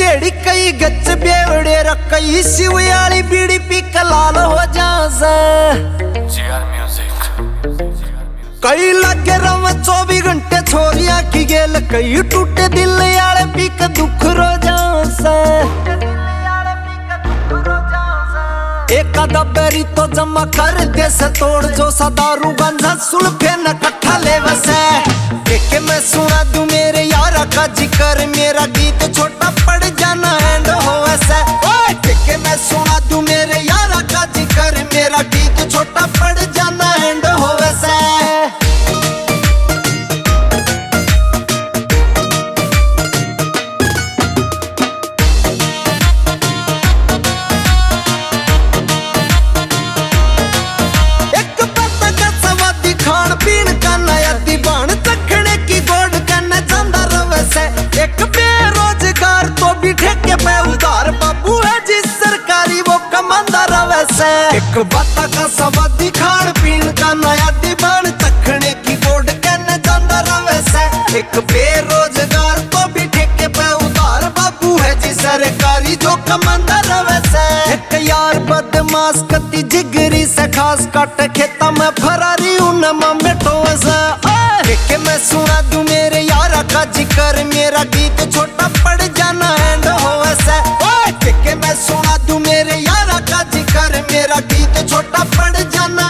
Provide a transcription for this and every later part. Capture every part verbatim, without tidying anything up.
बेड़ी कई गच बेवड़े रकई शिवयाली बीड़ी पी कलाल हो जासा कई लगे रव चौबीस घंटे छोरिया की गेल कई टूटे दिल याले पी के दुख रो जासा एक दबेरी तो जमा कर दे से तोड़ जो सदारू गंजा सुल्फे न कट्ठा ले वसे एक मैं सुना दूं मेरे यारा का जिक्र मेरा गीत छोटा पड़ जाना एंड हो वैसे एक मैं सुना दूं मेरे यारा का जिक्र मेरा गीत छोटा पड़ जाना एंड हो वैसे एक बेरोजगार तो भी ठेके पे उधार बाबू है जिस सरकारी वो कमांदा रवे से एक बता का सवादी खान पीन का नया दीवान तखने की बोर्ड कहने जांदा रवे से एक बेरोजगार तो भी ठेके पे उधार बाबू है जिस सरकारी जो कमांदा रवे से एक यार बदमाश कती जिगरी से खास काट खेता में फरारी उनमा मेटो से एक मैं सुना दूं मेरे यारा का जिक्र मेरा गीत छोटा पड़ जाना एंड हो ऐसे एक मैं सुना दूं मेरे यारा का जिक्र मेरा गीत छोटा पड़ जाना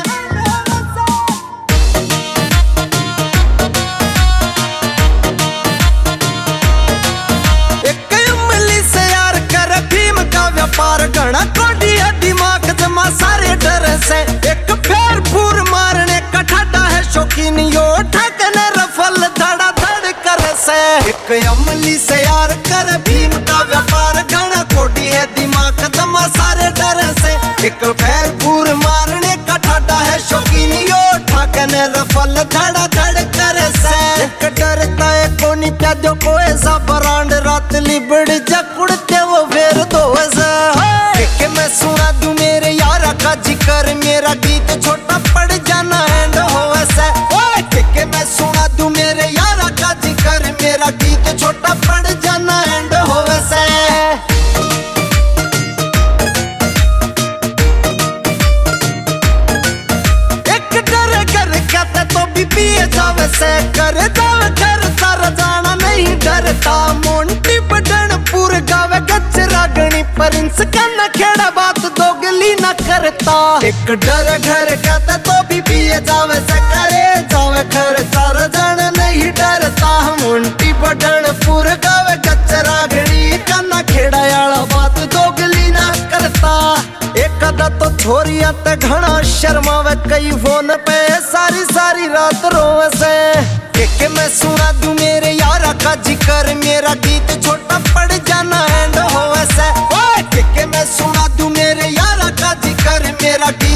एक उंगली से यार कर भीम का व्यापार घना कोडी है दिमाग जमा सारे डर से एक फेर फूर मारने का ठाडा है शौकीन यो ठकने रफल धड़ा धड़ कर से एक अमली से यार कर भीम का व्यापार घना कोडी है दिमाग दमा सारे डर से एक फेर फूर मारने का ठाडा है शौकीन यो ठकने रफल धड़ा धड़ कर से एक डरता है कोनी प्यादो को ऐसा बरांड रात लिबड़ जकुड़ते वो फेर दो ऐसा एक मैं सुना दूं मेरे यारा का जिक्र मेरा गीत छोटा पड़ जाना एंड हो ऐसा एक मैं सुना दूं मेरे यारा का जिक्र मेरा गीत छोटा पड़ जाना एंड हो ऐसा एक डर कर कहते तो भी पिए जावे से कर जावे घर सारा जाना नहीं डरता मोंटी बडनपुर गावे गच रागणी परिंस कन्ना खेड़ा बात दोगली न करता एक डर घर कहता तो भी पिए जावे से करे जावे घर सारा जाना नहीं डरता मोंटी बडनपुर गावे गच रागणी कन्ना खेड़ा याला बात दोगली न करता एक अदा तो छोरिया ते घना शर्मावे कई फोन पे सारी सारी रात रोवे से एक मैं सुना दूं मेरे यारा का जिक्र मेरा गीत छोटा पड़ जाना एंड हो ऐसे एक मैं सुना दूं मेरे यारा का जिक्र मेरा